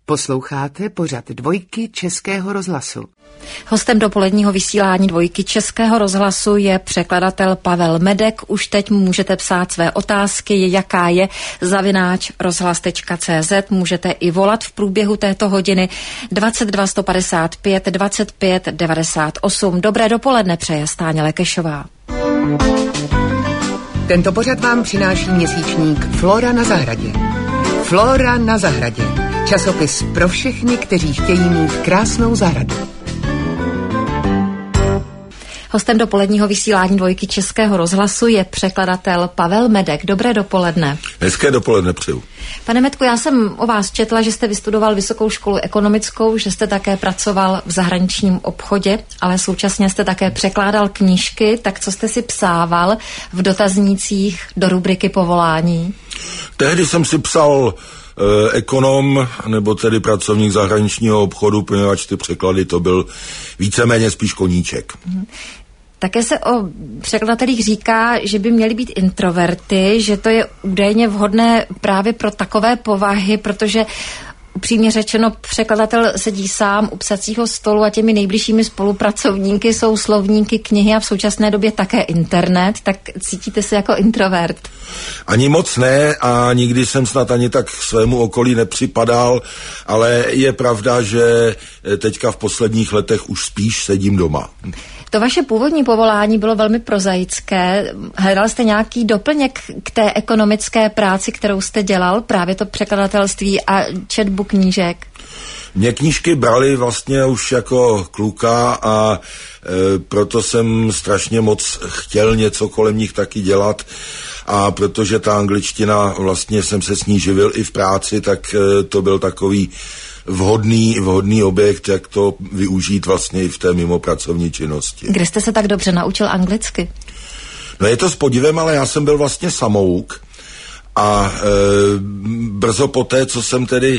Posloucháte pořad Dvojky Českého rozhlasu. Hostem dopoledního vysílání Dvojky Českého rozhlasu je překladatel Pavel Medek. Už teď můžete psát své otázky, jaká je @rozhlas.cz. Můžete i volat v průběhu této hodiny 22 155 25 98. Dobré dopoledne přeje Stáňa Lekešová. Tento pořad vám přináší měsíčník Flora na zahradě. Flora na zahradě. Časopis pro všechny, kteří chtějí mít krásnou zahradu. Hostem dopoledního vysílání Dvojky Českého rozhlasu je překladatel Pavel Medek. Dobré dopoledne. Hezké dopoledne přeju. Pane Medku, já jsem o vás četla, že jste vystudoval Vysokou školu ekonomickou, že jste také pracoval v zahraničním obchodě, ale současně jste také překládal knížky. Tak co jste si psával v dotaznících do rubriky povolání? Tehdy jsem si psal ekonom, nebo tedy pracovník zahraničního obchodu, poněvadž ty překlady to byl víceméně spíš koníček. Také se o překladatelích říká, že by měli být introverty, že to je údajně vhodné právě pro takové povahy, protože upřímně řečeno překladatel sedí sám u psacího stolu a těmi nejbližšími spolupracovníky jsou slovníky, knihy a v současné době také internet. Tak cítíte se jako introvert? Ani moc ne a nikdy jsem snad ani tak svému okolí nepřipadal, ale je pravda, že teďka v posledních letech už spíš sedím doma. To vaše původní povolání bylo velmi prozaické. Hledal jste nějaký doplněk k té ekonomické práci, kterou jste dělal, právě to překladatelství a četbu knížek? Mě knížky brali vlastně už jako kluka a proto jsem strašně moc chtěl něco kolem nich taky dělat. A protože ta angličtina, vlastně jsem se s ní živil i v práci, tak to byl takový vhodný objekt, jak to využít vlastně i v té mimopracovní činnosti. Kde jste se tak dobře naučil anglicky? No je to s podivem, ale já jsem byl vlastně samouk a brzo poté, co jsem tedy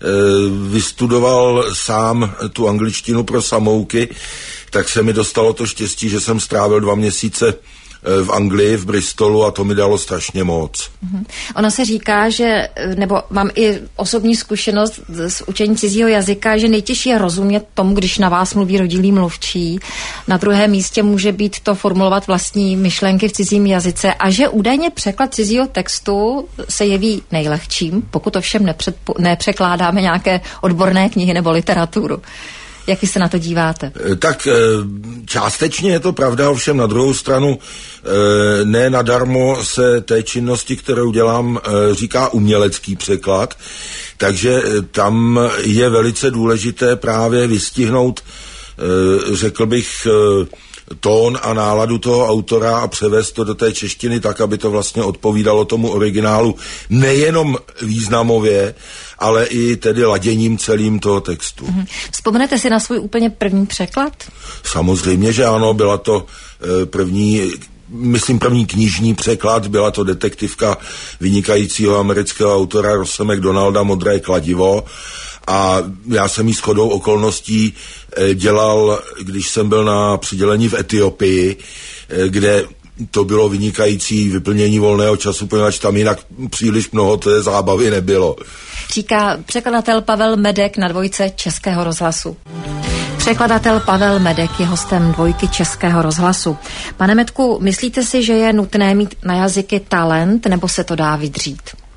vystudoval sám tu angličtinu pro samouky, tak se mi dostalo to štěstí, že jsem strávil 2 měsíce v Anglii, v Bristolu a to mi dalo strašně moc. Ono se říká, že, nebo mám i osobní zkušenost z učení cizího jazyka, že nejtěžší je rozumět tomu, když na vás mluví rodilý mluvčí. Na druhém místě může být to formulovat vlastní myšlenky v cizím jazyce a že údajně překlad cizího textu se jeví nejlehčím, pokud ovšem nepřekládáme nějaké odborné knihy nebo literaturu. Jak se na to díváte? Tak částečně je to pravda, ovšem na druhou stranu ne nadarmo se té činnosti, kterou dělám, říká umělecký překlad, takže tam je velice důležité právě vystihnout, řekl bych, tón a náladu toho autora a převést to do té češtiny tak, aby to vlastně odpovídalo tomu originálu nejenom významově, ale i tedy laděním celým toho textu. Vzpomenete si na svůj úplně první překlad? Samozřejmě, že ano, byla to první knižní překlad, byla to detektivka vynikajícího amerického autora Rosse McDonalda Modré kladivo a já jsem jí shodou okolností dělal, když jsem byl na přidělení v Etiopii, kde to bylo vynikající vyplnění volného času, poněvadž tam jinak příliš mnoho té zábavy nebylo. Říká překladatel Pavel Medek na Dvojce Českého rozhlasu. Překladatel Pavel Medek je hostem Dvojky Českého rozhlasu. Pane Medku, myslíte si, že je nutné mít na jazyky talent, nebo se to dá vydřít?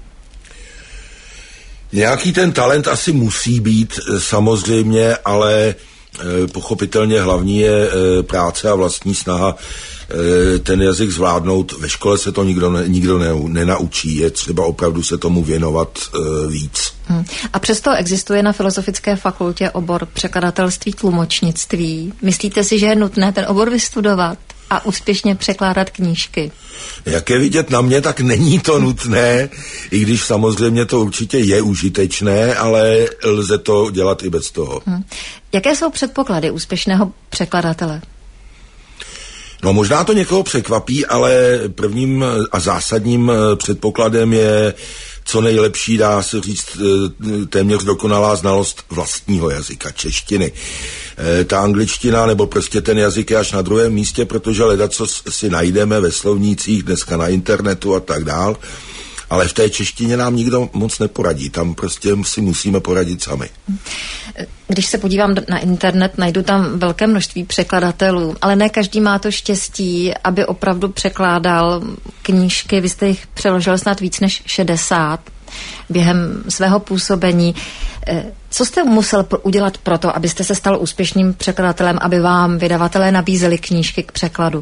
Nějaký ten talent asi musí být samozřejmě, ale pochopitelně hlavní je práce a vlastní snaha ten jazyk zvládnout. Ve škole se to nikdo nenaučí, je třeba opravdu se tomu věnovat víc. A přesto existuje na Filozofické fakultě obor překladatelství, tlumočnictví. Myslíte si, že je nutné ten obor vystudovat a úspěšně překládat knížky? Jak je vidět na mě, tak není to nutné, i když samozřejmě to určitě je užitečné, ale lze to dělat i bez toho. Jaké jsou předpoklady úspěšného překladatele? No možná to někoho překvapí, ale prvním a zásadním předpokladem je co nejlepší, dá se říct, téměř dokonalá znalost vlastního jazyka, češtiny. Ta angličtina nebo prostě ten jazyk je až na druhém místě, protože ledacos si najdeme ve slovnících, dneska na internetu a tak dál. Ale v té češtině nám nikdo moc neporadí, tam prostě si musíme poradit sami. Když se podívám na internet, najdu tam velké množství překladatelů, ale ne každý má to štěstí, aby opravdu překládal knížky. Vy jste jich přeložil snad víc než 60 během svého působení. Co jste musel udělat pro to, abyste se stal úspěšným překladatelem, aby vám vydavatelé nabízeli knížky k překladu?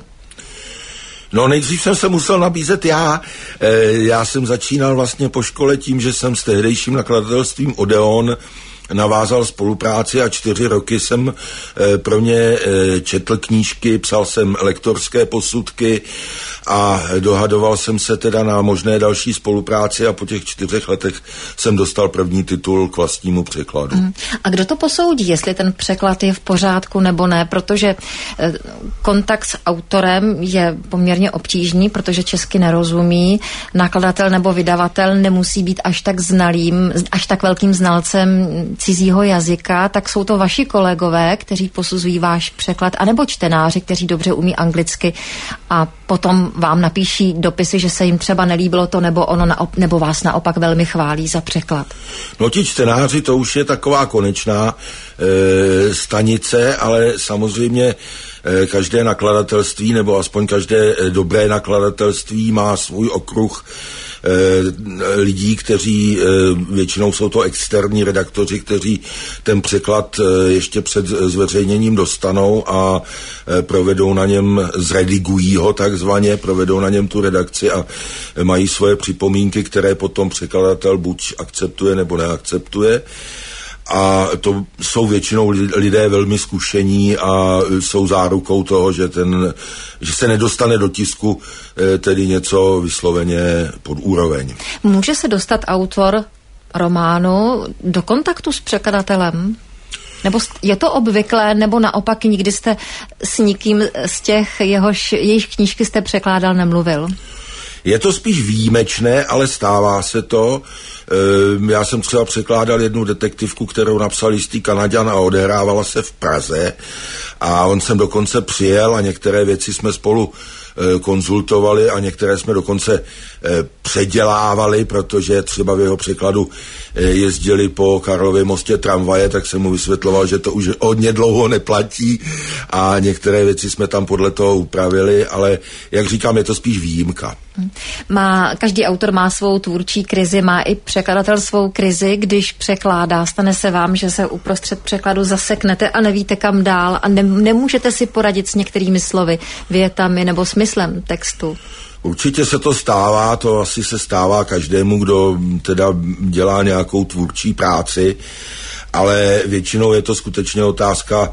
No nejdřív jsem se musel nabízet já. Já jsem začínal vlastně po škole tím, že jsem s tehdejším nakladatelstvím Odeon navázal spolupráci a 4 roky jsem pro ně četl knížky, psal jsem lektorské posudky a dohadoval jsem se teda na možné další spolupráci a po těch 4 letech jsem dostal první titul k vlastnímu překladu. A kdo to posoudí, jestli ten překlad je v pořádku nebo ne, protože kontakt s autorem je poměrně obtížný, protože česky nerozumí, nakladatel nebo vydavatel nemusí být až tak znalým, až tak velkým znalcem cizího jazyka, tak jsou to vaši kolegové, kteří posuzují váš překlad, anebo čtenáři, kteří dobře umí anglicky a potom vám napíší dopisy, že se jim třeba nelíbilo to, nebo ono nebo vás naopak velmi chválí za překlad. No ti čtenáři, to už je taková konečná stanice, ale samozřejmě každé nakladatelství, nebo aspoň každé dobré nakladatelství má svůj okruh lidí, kteří většinou jsou to externí redaktoři, kteří ten překlad ještě před zveřejněním dostanou a provedou na něm, zredigují ho takzvaně, provedou na něm tu redakci a mají svoje připomínky, které potom překladatel buď akceptuje nebo neakceptuje. A to jsou většinou lidé velmi zkušení a jsou zárukou toho, že se nedostane do tisku tedy něco vysloveně pod úroveň. Může se dostat autor románu do kontaktu s překladatelem? Nebo je to obvyklé, nebo naopak nikdy jste s nikým z těch, jejich knížky jste překládal, nemluvil? Je to spíš výjimečné, ale stává se to. Já jsem třeba překládal jednu detektivku, kterou napsal jistý Kanaďan a odehrávala se v Praze a on sem dokonce přijel a některé věci jsme spolu konzultovali a některé jsme dokonce předělávali, protože třeba v jeho překladu jezdili po Karlově mostě tramvaje, tak jsem mu vysvětloval, že to už hodně dlouho neplatí a některé věci jsme tam podle toho upravili, ale jak říkám, je to spíš výjimka. Každý autor má svou tvůrčí krizi, má i překladatel svou krizi, když překládá. Stane se vám, že se uprostřed překladu zaseknete a nevíte kam dál a nemůžete si poradit s některými slovy, větami nebo smyslem textu. Určitě se to stává, to asi se stává každému, kdo teda dělá nějakou tvůrčí práci, ale většinou je to skutečně otázka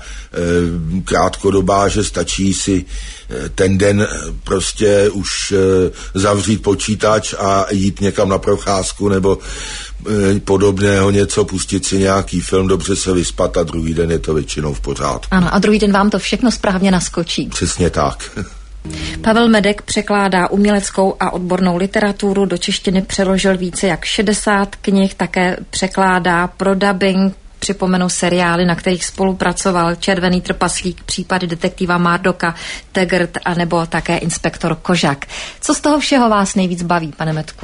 krátkodobá, že stačí si ten den prostě už zavřít počítač a jít někam na procházku nebo podobného něco, pustit si nějaký film, dobře se vyspat a druhý den je to většinou v pořádku. Ano, a druhý den vám to všechno správně naskočí. Přesně tak. Pavel Medek překládá uměleckou a odbornou literaturu, do češtiny přeložil více jak 60 knih, také překládá pro dabing, připomenu seriály, na kterých spolupracoval, Červený trpaslík, případy detektiva Mardoka, Tegrt a nebo také Inspektor Kožak. Co z toho všeho vás nejvíc baví, pane Medku?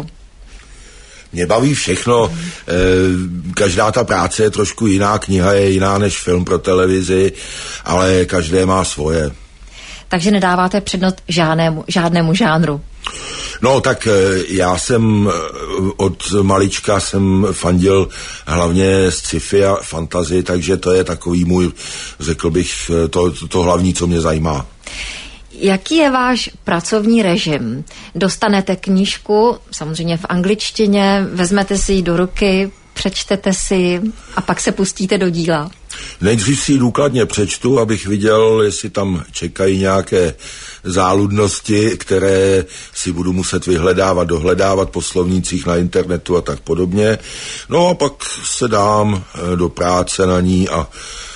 Mě baví všechno. Každá ta práce je trošku jiná, kniha je jiná než film pro televizi, ale každé má svoje. Takže nedáváte přednost žádnému žánru? No tak já jsem od malička jsem fandil hlavně sci-fi a fantasy, takže to je takový můj, řekl bych, to hlavní, co mě zajímá. Jaký je váš pracovní režim? Dostanete knížku, samozřejmě v angličtině, vezmete si ji do ruky, přečtete si a pak se pustíte do díla? Nejdřív si ji důkladně přečtu, abych viděl, jestli tam čekají nějaké záludnosti, které si budu muset vyhledávat, dohledávat po slovnících na internetu a tak podobně. No a pak se dám do práce na ní a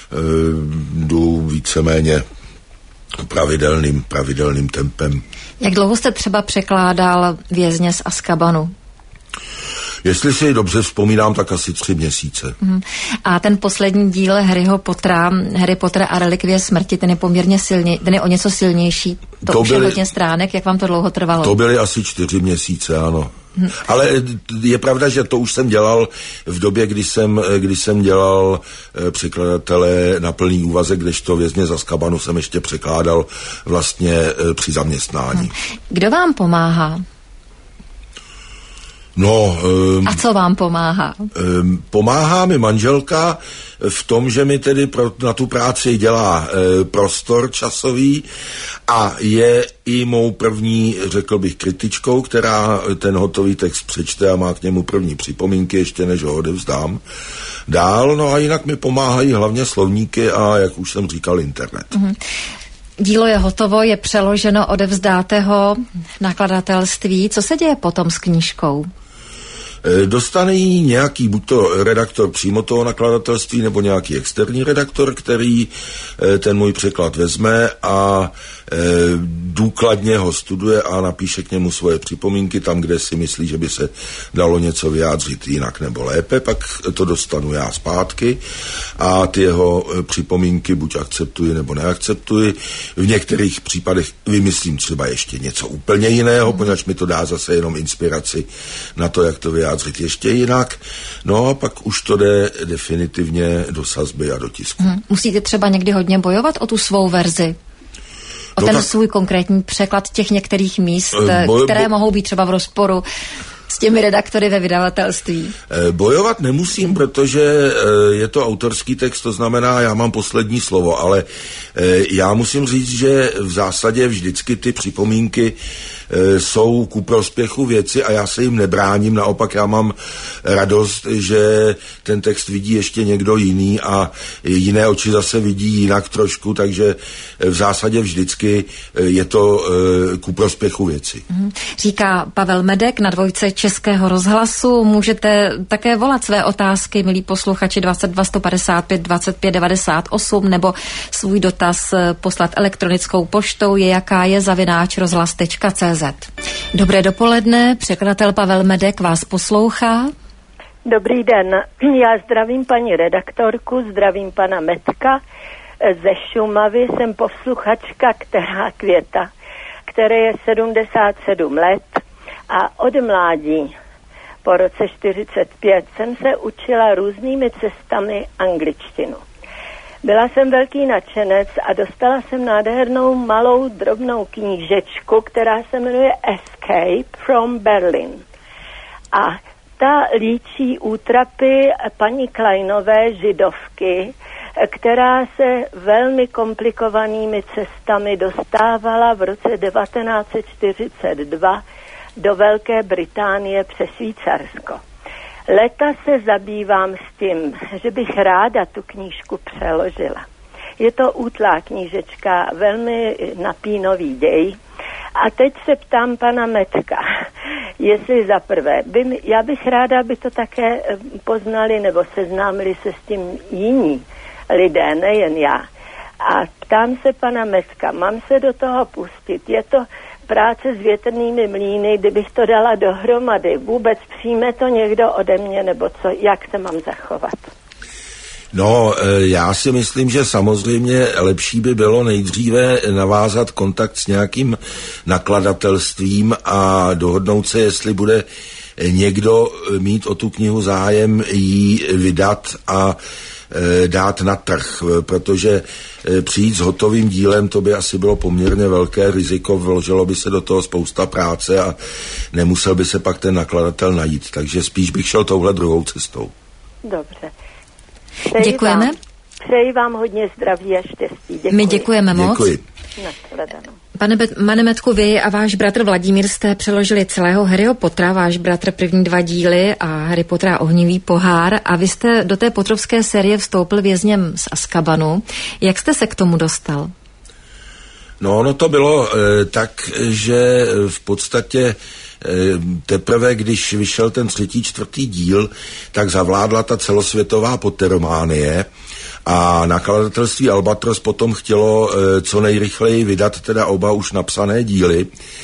jdu víceméně pravidelným tempem. Jak dlouho jste třeba překládal Vězně z Azkabanu? Jestli si dobře vzpomínám, tak asi 3 měsíce. A ten poslední díl Harryho Pottera, Harry Potter a relikvie smrti, ten je poměrně silný, ten je o něco silnější. To už je hodně stránek, jak vám to dlouho trvalo? To byly asi 4 měsíce, ano. Ale je pravda, že to už jsem dělal v době, kdy jsem dělal překladatele na plný úvazek, kdežto Vězně z Azkabanu jsem ještě překládal vlastně při zaměstnání. Kdo vám pomáhá? No, a co vám pomáhá? Pomáhá mi manželka v tom, že mi tedy na tu práci dělá prostor časový a je i mou první, řekl bych, kritičkou, která ten hotový text přečte a má k němu první připomínky, ještě než ho odevzdám dál. No a jinak mi pomáhají hlavně slovníky a, jak už jsem říkal, internet. Dílo je hotovo, je přeloženo, odevzdáte ho nakladatelství. Co se děje potom s knížkou? Dostane ji nějaký, buď to redaktor přímo toho nakladatelství, nebo nějaký externí redaktor, který ten můj překlad vezme a důkladně ho studuje a napíše k němu svoje připomínky tam, kde si myslí, že by se dalo něco vyjádřit jinak nebo lépe, pak to dostanu já zpátky a ty jeho připomínky buď akceptuji nebo neakceptuji. V některých případech vymyslím třeba ještě něco úplně jiného, poněvadž mi to dá zase jenom inspiraci na to, jak to vyjádřit ještě jinak. No a pak už to jde definitivně do sazby a do tisku. Musíte třeba někdy hodně bojovat o tu svou verzi? O ten svůj konkrétní překlad těch některých míst, které mohou být třeba v rozporu s těmi redaktory ve vydavatelství? Bojovat nemusím, protože je to autorský text, to znamená, já mám poslední slovo, ale já musím říct, že v zásadě vždycky ty připomínky jsou ku prospěchu věci a já se jim nebráním, naopak já mám radost, že ten text vidí ještě někdo jiný a jiné oči zase vidí jinak trošku, takže v zásadě vždycky je to ku prospěchu věci. Říká Pavel Medek na Dvojce Českého rozhlasu. Můžete také volat své otázky, milí posluchači, 22 155 25 98, nebo svůj dotaz poslat elektronickou poštou @rozhlas.cz. Dobré dopoledne, překladatel Pavel Medek vás poslouchá. Dobrý den, já zdravím paní redaktorku, zdravím pana Medka ze Šumavy, jsem posluchačka Květa, které je 77 let a od mládí po roce 45 jsem se učila různými cestami angličtinu. Byla jsem velký nadšenec a dostala jsem nádhernou malou drobnou knížečku, která se jmenuje Escape from Berlin. A ta líčí útrapy paní Kleinové, židovky, která se velmi komplikovanými cestami dostávala v roce 1942 do Velké Británie přes Švýcarsko. Leta se zabývám s tím, že bych ráda tu knížku přeložila. Je to útlá knížečka, velmi napínový děj. A teď se ptám pana Medka, jestli za prvé, já bych ráda, aby to také poznali nebo seznámili se s tím jiní lidé, nejen já. A ptám se pana Medka, mám se do toho pustit? Je to práce s větrnými mlýny, kdybych to dala dohromady, vůbec přijme to někdo ode mě, nebo co, jak se mám zachovat? No, já si myslím, že samozřejmě lepší by bylo nejdříve navázat kontakt s nějakým nakladatelstvím a dohodnout se, jestli bude někdo mít o tu knihu zájem jí vydat a dát na trh, protože přijít s hotovým dílem, to by asi bylo poměrně velké riziko, vložilo by se do toho spousta práce a nemusel by se pak ten nakladatel najít, takže spíš bych šel touhle druhou cestou. Dobře. Děkujeme. Přeji vám hodně zdraví a štěstí. Děkuji. My děkujeme moc. Děkuji. Pane Medku, vy a váš bratr Vladimír jste přeložili celého Harryho Pottera, váš bratr první 2 díly a Harry Potter a ohnivý pohár, a vy jste do té potrovské série vstoupil Vězněm z Azkabanu. Jak jste se k tomu dostal? No to bylo tak, že v podstatě teprve, když vyšel ten 3., 4. díl, tak zavládla ta celosvětová potterománie a nakladatelství Albatros potom chtělo co nejrychleji vydat teda oba už napsané díly.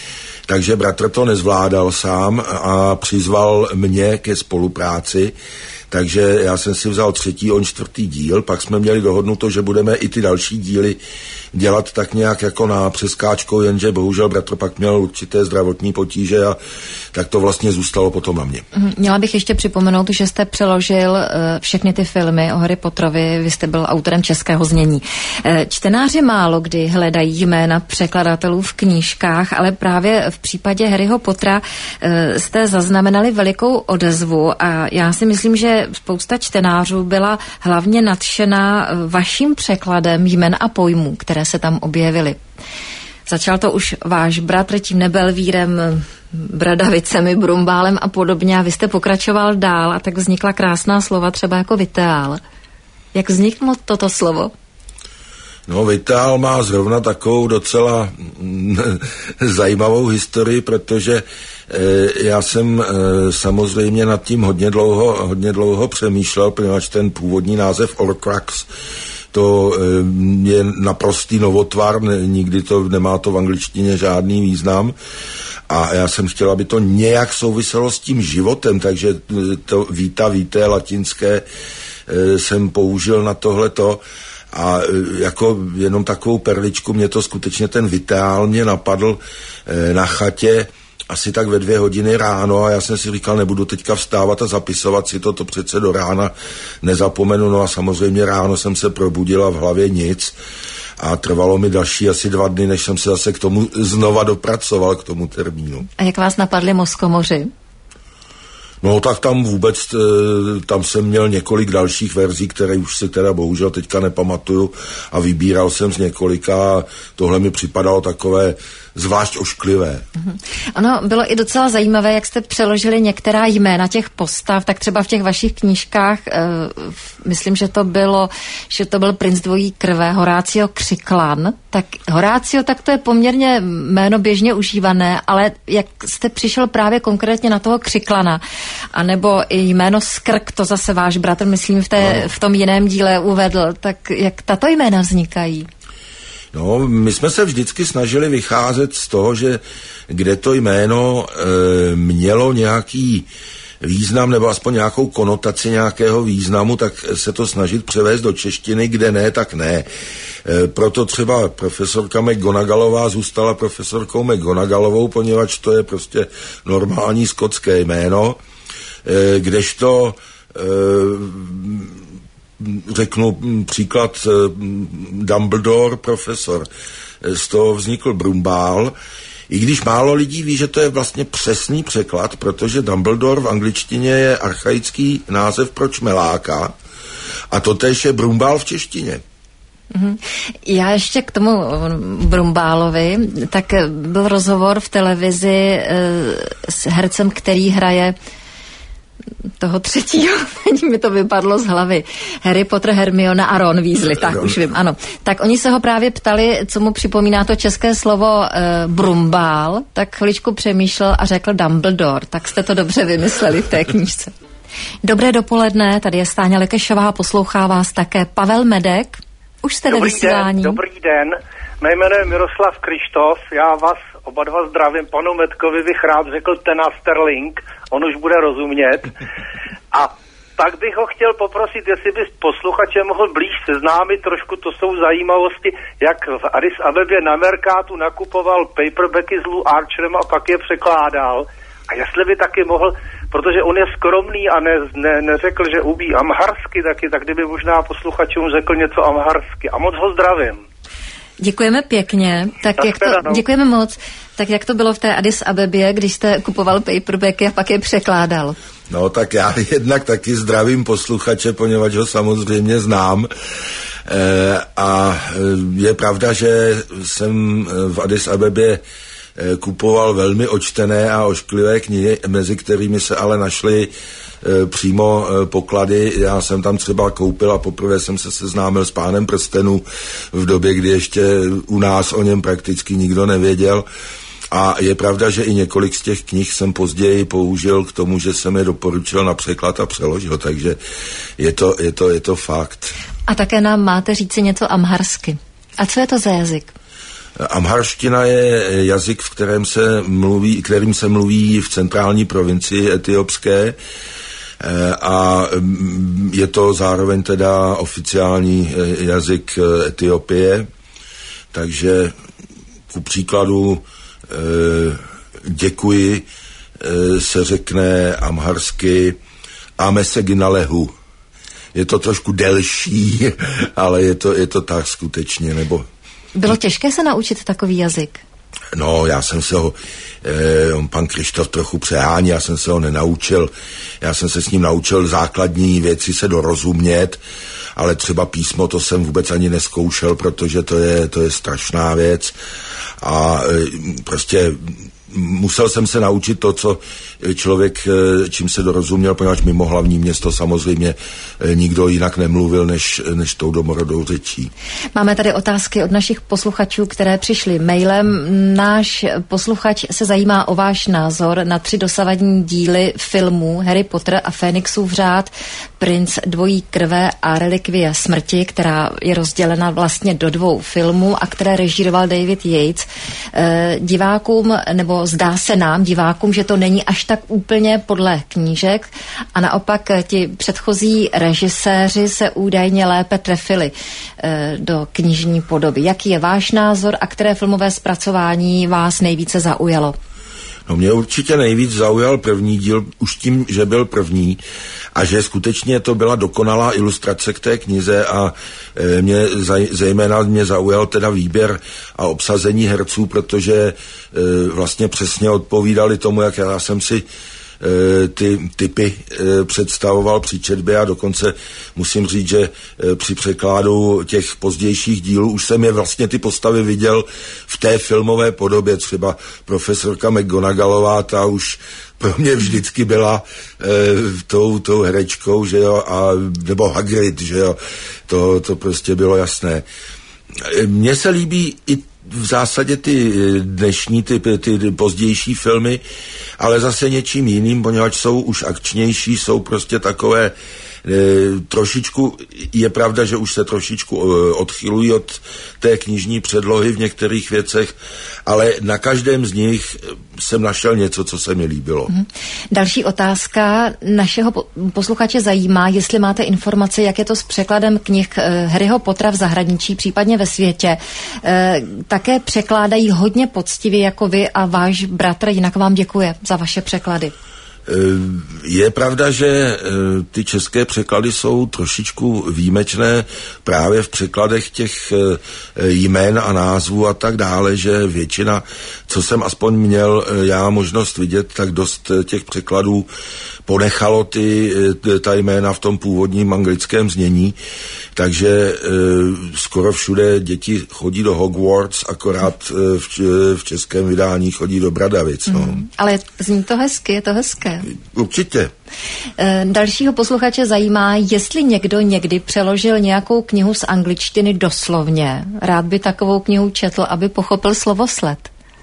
takže bratr to nezvládal sám a přizval mě ke spolupráci. Takže já jsem si vzal 3., on 4. díl, pak jsme měli dohodnuto, že budeme i ty další díly dělat tak nějak jako na přeskáčkou, jenže bohužel bratr pak měl určité zdravotní potíže a tak to vlastně zůstalo potom na mě. Měla bych ještě připomenout, že jste přeložil všechny ty filmy o Harry Potterovi, vy jste byl autorem českého znění. Čtenáři málo kdy hledají jména překladatelů v knížkách, ale právě v případě Harryho Pottera jste zaznamenali velikou odezvu a já si myslím, že spousta čtenářů byla hlavně nadšená vaším překladem jmen a pojmů, které se tam objevily. Začal to už váš bratr tím Nebelvírem, Bradavicemi, Brumbálem a podobně a vy jste pokračoval dál a tak vznikla krásná slova třeba jako Viteál. Jak vzniklo toto slovo? No, Viteál má zrovna takovou docela zajímavou historii, protože já jsem samozřejmě nad tím hodně dlouho přemýšlel, protože ten původní název Horcrux to je naprostý novotvar, nikdy to nemá to v angličtině žádný význam. A já jsem chtěl, aby to nějak souviselo s tím životem, takže to víte latinské jsem použil na tohleto. A jako jenom takovou perličku, mě to skutečně ten Viteál mě napadl na chatě asi tak ve 2 hodiny ráno a já jsem si říkal, nebudu teďka vstávat a zapisovat si to přece do rána nezapomenu, no a samozřejmě ráno jsem se probudil a v hlavě nic a trvalo mi další asi 2 dny, než jsem se zase k tomu znova dopracoval, k tomu termínu. A jak vás napadli Moskomoři? No tak tam vůbec, tam jsem měl několik dalších verzí, které už si teda bohužel teďka nepamatuju a vybíral jsem z několika a tohle mi připadalo takové zvlášť ošklivé. Ono bylo i docela zajímavé, jak jste přeložili některá jména těch postav, tak třeba v těch vašich knížkách, myslím, že to byl princ dvojí krve, Horácio Křiklan. Tak Horácio, tak to je poměrně jméno běžně užívané, ale jak jste přišel právě konkrétně na toho Křiklana, anebo i jméno Skrk, to zase váš bratr, myslím, v tom jiném díle uvedl, tak jak tato jména vznikají? No, my jsme se vždycky snažili vycházet z toho, že kde to jméno mělo nějaký význam nebo aspoň nějakou konotaci nějakého významu, tak se to snažit převést do češtiny, kde ne, tak ne. Proto třeba profesorka McGonagallová zůstala profesorkou McGonagallovou, poněvadž to je prostě normální skotské jméno, kdežto řeknu příklad Dumbledore, profesor. Z toho vznikl Brumbál, i když málo lidí ví, že to je vlastně přesný překlad, protože Dumbledore v angličtině je archaický název pro čmeláka a totéž je Brumbál v češtině. Já ještě k tomu Brumbálovi, tak byl rozhovor v televizi s hercem, který hraje toho 3. Teď mi to vypadlo z hlavy. Harry Potter, Hermiona a Ron Weasley, tak už vím, ano. Tak oni se ho právě ptali, co mu připomíná to české slovo Brumbál, tak chviličku přemýšlel a řekl Dumbledore, tak jste to dobře vymysleli v té knížce. Dobré dopoledne, tady je Stáňa Lekešová, poslouchá vás také Pavel Medek. Už jste ve vysílání. Dobrý den, mé jméno je Miroslav Krištof, já vás oba dva zdravím, panu Metkovi bych rád řekl Tena Sterling, on už bude rozumět. A tak bych ho chtěl poprosit, jestli bys posluchače mohl blíž seznámit, trošku to jsou zajímavosti, jak v Addis Abebě na Merkátu nakupoval paperbacky s Lou Archerem a pak je překládal. A jestli by taky mohl, protože on je skromný a neřekl, že umí amharsky taky, tak kdyby možná posluchačům řekl něco amharsky. A moc ho zdravím. Děkujeme pěkně. Děkujeme moc. Tak jak to bylo v té Addis Abebě, když jste kupoval paperbacky a pak je překládal? No tak já jednak taky zdravím posluchače, poněvadž ho samozřejmě znám. A je pravda, že jsem v Addis Abebě kupoval velmi očtené a ošklivé knihy, mezi kterými se ale našly přímo poklady. Já jsem tam třeba koupil a poprvé jsem se seznámil s Pánem prstenů v době, kdy ještě u nás o něm prakticky nikdo nevěděl. A je pravda, že i několik z těch knih jsem později použil k tomu, že jsem je doporučil na překlad a přeložil, takže je to fakt. A také nám máte říci něco amharsky. A co je to za jazyk? Amharština je jazyk, kterým se mluví v centrální provincii etiopské a je to zároveň teda oficiální jazyk Etiopie, takže ku příkladu děkuji se řekne amharsky Ameseginalehu. Je to trošku delší, ale je to tak skutečně, nebo... Bylo těžké se naučit takový jazyk? No, já jsem se ho, pan Krištof trochu přehání, já jsem se ho nenaučil. Já jsem se s ním naučil základní věci se dorozumět, ale třeba písmo to jsem vůbec ani neskoušel, protože to je strašná věc. A prostě musel jsem se naučit to, co člověk, čím se dorozuměl, poněvadž mimo hlavní město samozřejmě nikdo jinak nemluvil, než tou domorodou řečí. Máme tady otázky od našich posluchačů, které přišly mailem. Náš posluchač se zajímá o váš názor na 3 dosavadní díly filmů Harry Potter a Fénixův řád, Princ dvojí krve a Relikvie smrti, která je rozdělena vlastně do 2 filmů a které režíroval David Yates. Divákům, nebo zdá se nám, divákům, že to není až tak úplně podle knížek a naopak ti předchozí režiséři se údajně lépe trefili do knižní podoby. Jaký je váš názor a které filmové zpracování vás nejvíce zaujalo? No, mě určitě nejvíc zaujal první díl, už tím, že byl první a že skutečně to byla dokonalá ilustrace k té knize a zejména mě zaujal teda výběr a obsazení herců, protože vlastně přesně odpovídali tomu, jak já jsem si ty typy představoval při četbě a dokonce musím říct, že při překládu těch pozdějších dílů už jsem je vlastně ty postavy viděl v té filmové podobě. Třeba profesorka McGonagallová, ta už pro mě vždycky byla tou herečkou, že jo, nebo Hagrid, že jo, to prostě bylo jasné. Mně se líbí i v zásadě ty dnešní, ty pozdější filmy, ale zase něčím jiným, poněvadž jsou už akčnější, jsou prostě takové trošičku, je pravda, že už se trošičku odchylují od té knižní předlohy v některých věcech, ale na každém z nich jsem našel něco, co se mi líbilo. Další otázka našeho posluchače zajímá, jestli máte informace, jak je to s překladem knih Harryho Pottera v zahraničí, případně ve světě. Také překládají hodně poctivě jako vy a váš bratr, jinak vám děkuje za vaše překlady. Je pravda, že ty české překlady jsou trošičku výjimečné právě v překladech těch jmén a názvů a tak dále, že většina, co jsem aspoň měl já možnost vidět, tak dost těch překladů ponechalo ta jména v tom původním anglickém znění, takže skoro všude děti chodí do Hogwarts, akorát v českém vydání chodí do Bradavic. No. Ale zní to hezky, je to hezké. Určitě. Dalšího posluchače zajímá, jestli někdo někdy přeložil nějakou knihu z angličtiny doslovně. Rád by takovou knihu četl, aby pochopil slovosled.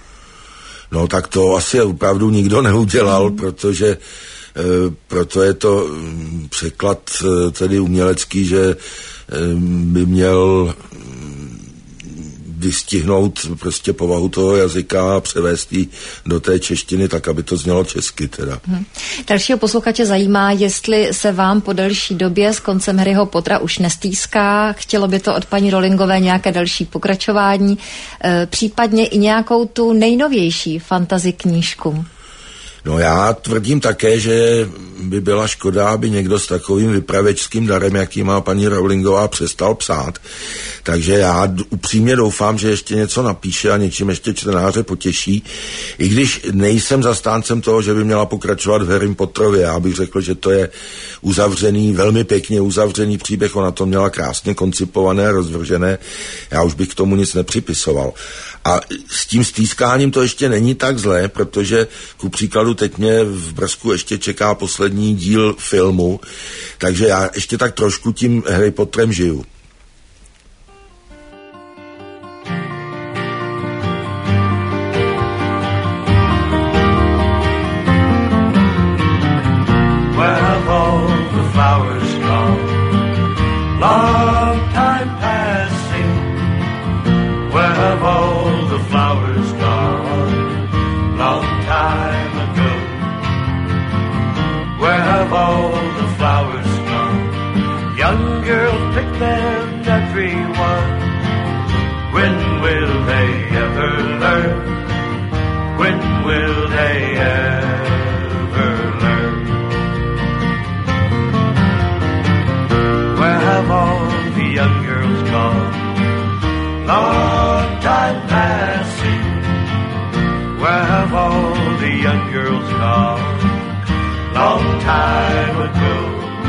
No tak to asi opravdu nikdo neudělal, protože proto je to překlad tedy umělecký, že by měl vystihnout prostě povahu toho jazyka a převést ji do té češtiny tak, aby to znělo česky teda. Dalšího posluchače zajímá, jestli se vám po delší době s koncem Harryho Pottera už nestýská, chtělo by to od paní Rowlingové nějaké další pokračování, případně i nějakou tu nejnovější fantasy knížku. No já tvrdím také, že by byla škoda, aby někdo s takovým vypravěčským darem, jaký má paní Rowlingová, přestal psát. Takže já upřímně doufám, že ještě něco napíše a něčím ještě čtenáře potěší. I když nejsem zastáncem toho, že by měla pokračovat v Harry Potterově. Já bych řekl, že to je uzavřený, velmi pěkně uzavřený příběh. Ona to měla krásně koncipované, rozvržené. Já už bych k tomu nic nepřipisoval. A s tím stýskáním to ještě není tak zlé, protože ku příkladu teď mě v Brzku ještě čeká poslední díl filmu, takže já ještě tak trošku tím Harry Potterem žiju. Long time passing, where have all men, everyone. When will they ever learn? When will they ever learn? Where have all the young girls gone? Long time passing. Where have all the young girls gone? Long time ago.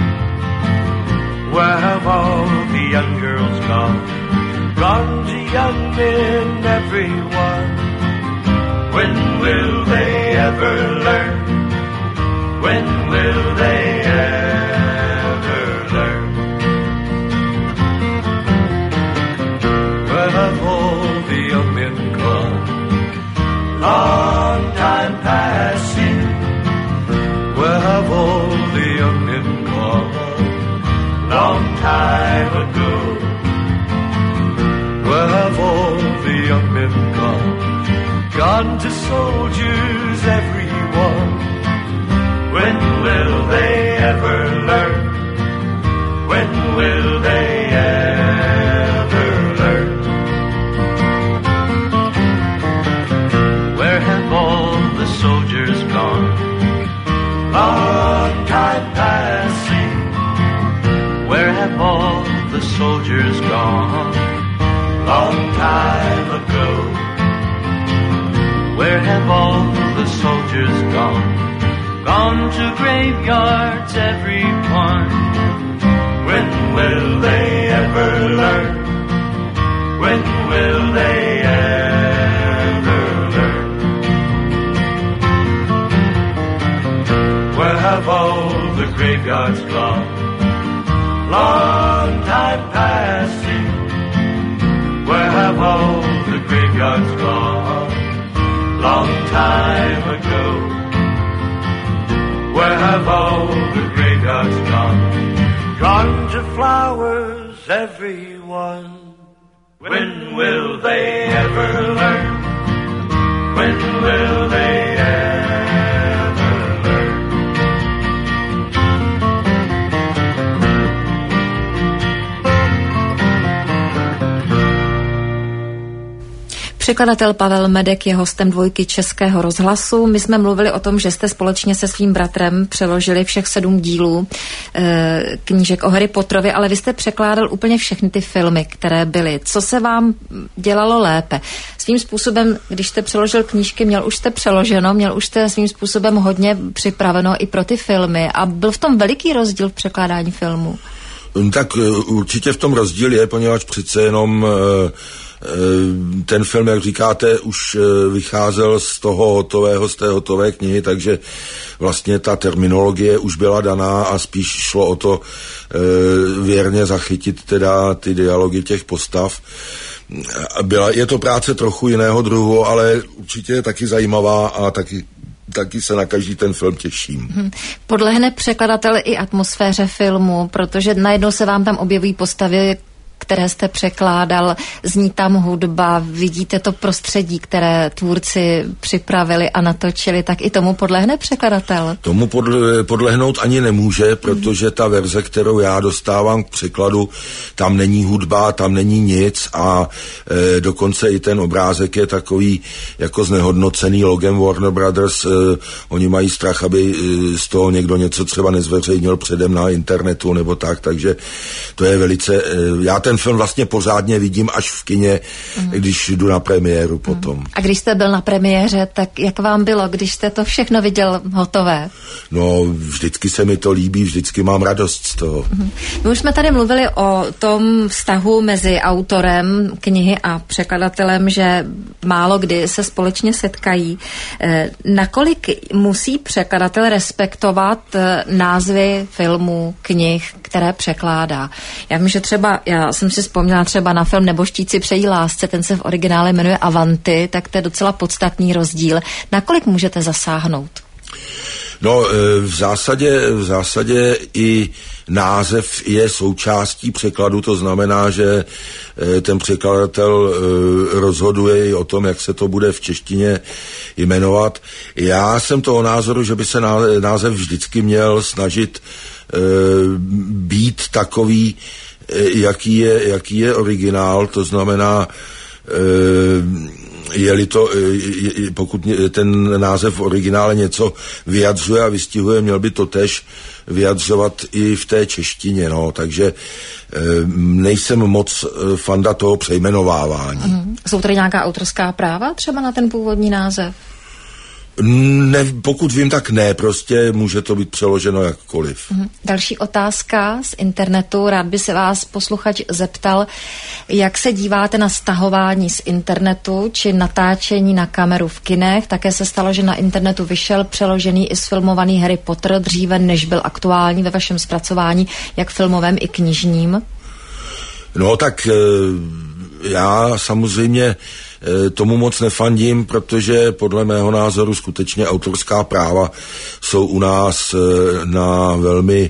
Where have all the young girls gone? Gone to young men, everyone. When will they ever learn? When will they ever learn? Where have all the young men gone? Long time passing. Where have all the young men gone? Long time ago. Where have all the young men gone? Gone to soldiers, everyone. When will they ever learn? When will they ever learn? Where have all the soldiers gone? Long time passing. Where have all the soldiers gone? Long time ago. Where have all the soldiers gone? Gone to graveyards, everyone. When will they ever learn? When will they ever learn? Where have all the graveyards gone? Long time passing. Where have all the graveyards gone? Long time ago. Where have all the graveyards gone? Gone to flowers, everyone. When will they ever learn? When will they ever learn? Překladatel Pavel Medek je hostem Dvojky Českého rozhlasu. My jsme mluvili o tom, že jste společně se svým bratrem přeložili všech 7 dílů knížek o Harry Potterovi, ale vy jste překládal úplně všechny ty filmy, které byly. Co se vám dělalo lépe? Svým způsobem, když jste přeložil knížky, měl už jste svým způsobem hodně připraveno i pro ty filmy a byl v tom veliký rozdíl v překládání filmů? Tak určitě v tom rozdíl je, poněvadž přece jenom ten film, jak říkáte, už vycházel z té hotové knihy, takže vlastně ta terminologie už byla daná a spíš šlo o to věrně zachytit teda ty dialogy těch postav. Je to práce trochu jiného druhu, ale určitě je taky zajímavá a taky se na každý ten film těším. Podlehne překladatel i atmosféře filmu, protože najednou se vám tam objevují postavy, které jste překládal, zní tam hudba, vidíte to prostředí, které tvůrci připravili a natočili, tak i tomu podlehne překladatel? Tomu podlehnout ani nemůže, protože ta verze, kterou já dostávám k překladu, tam není hudba, tam není nic a dokonce i ten obrázek je takový jako znehodnocený logem Warner Brothers. Oni mají strach, aby z toho někdo něco třeba nezveřejnil předem na internetu nebo tak, takže to je velice... Já ten film vlastně pořádně vidím až v kině, když jdu na premiéru potom. A když jste byl na premiéře, tak jak vám bylo, když jste to všechno viděl hotové? No, vždycky se mi to líbí, vždycky mám radost z toho. My už jsme tady mluvili o tom vztahu mezi autorem knihy a překladatelem, že málo kdy se společně setkají. Nakolik musí překladatel respektovat názvy filmů, knih, které překládá? Já vím, že třeba, já jsem si vzpomněla třeba na film Nebožtíci přejí lásce, ten se v originále jmenuje Avanti, tak to je docela podstatný rozdíl. Nakolik můžete zasáhnout? No, v zásadě i název je součástí překladu, to znamená, že ten překladatel rozhoduje i o tom, jak se to bude v češtině jmenovat. Já jsem toho názoru, že by se název vždycky měl snažit být takový jaký je originál, to znamená, pokud ten název v originále něco vyjadřuje a vystihuje, měl by to též vyjadřovat i v té češtině, no, takže nejsem moc fanda toho přejmenovávání. Jsou tady nějaká autorská práva třeba na ten původní název? Ne, pokud vím, tak ne, prostě může to být přeloženo jakkoliv. Další otázka z internetu. Rád by se vás posluchač zeptal, jak se díváte na stahování z internetu či natáčení na kameru v kinech. Také se stalo, že na internetu vyšel přeložený i sfilmovaný Harry Potter dříve, než byl aktuální ve vašem zpracování, jak filmovém i knižním. No tak já samozřejmě tomu moc nefandím, protože podle mého názoru skutečně autorská práva jsou u nás na velmi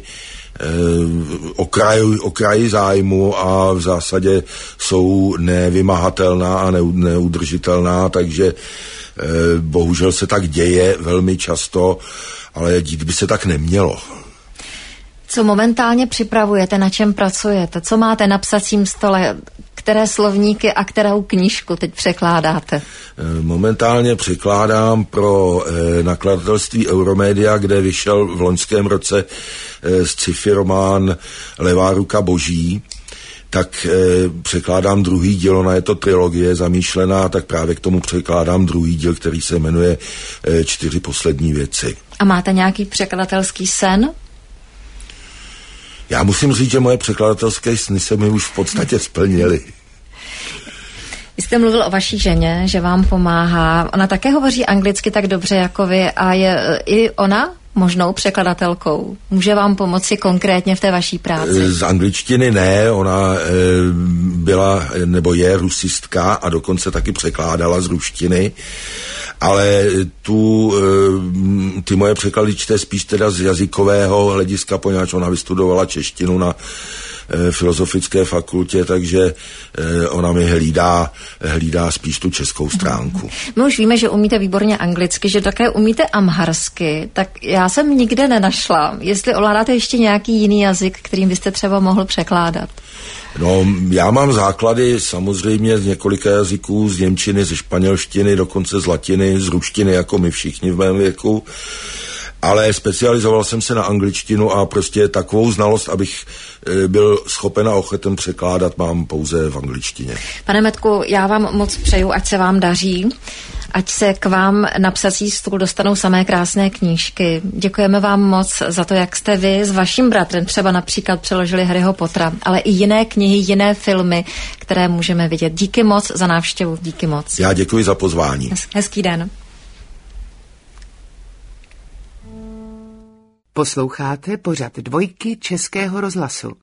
okraji zájmu a v zásadě jsou nevymahatelná a neudržitelná, takže bohužel se tak děje velmi často, ale dít by se tak nemělo. Co momentálně připravujete, na čem pracujete? Co máte na psacím stole? Které slovníky a kterou knížku teď překládáte? Momentálně překládám pro nakladatelství Euromedia, kde vyšel v loňském roce sci-fi román Levá ruka boží. Tak překládám druhý díl, ona je to trilogie zamýšlená, tak právě k tomu překládám druhý díl, který se jmenuje 4 poslední věci. A máte nějaký překladatelský sen? Já musím říct, že moje překladatelské sny se mi už v podstatě splnily. Vy jste mluvil o vaší ženě, že vám pomáhá. Ona také hovoří anglicky tak dobře jako vy a je i ona možnou překladatelkou. Může vám pomoci konkrétně v té vaší práci? Z angličtiny ne, ona byla nebo je rusistka a dokonce taky překládala z ruštiny, ale ty moje překlady čte spíš teda z jazykového hlediska, poněvadž ona vystudovala češtinu na filozofické fakultě, takže ona mi hlídá spíš tu českou stránku. My už víme, že umíte výborně anglicky, že také umíte amharsky, tak já jsem nikde nenašla. Jestli ovládáte ještě nějaký jiný jazyk, kterým byste třeba mohl překládat? No, já mám základy samozřejmě z několika jazyků, z němčiny, ze španělštiny, dokonce z latiny, z ruštiny, jako my všichni v mém věku. Ale specializoval jsem se na angličtinu a prostě takovou znalost, abych byl schopen a ochoten překládat, mám pouze v angličtině. Pane Metku, já vám moc přeju, ať se vám daří, ať se k vám na psací stůl dostanou samé krásné knížky. Děkujeme vám moc za to, jak jste vy s vaším bratrem třeba například přeložili Harryho Pottera, ale i jiné knihy, jiné filmy, které můžeme vidět. Díky moc za návštěvu, díky moc. Já děkuji za pozvání. Hezký den. Posloucháte pořad Dvojky Českého rozhlasu.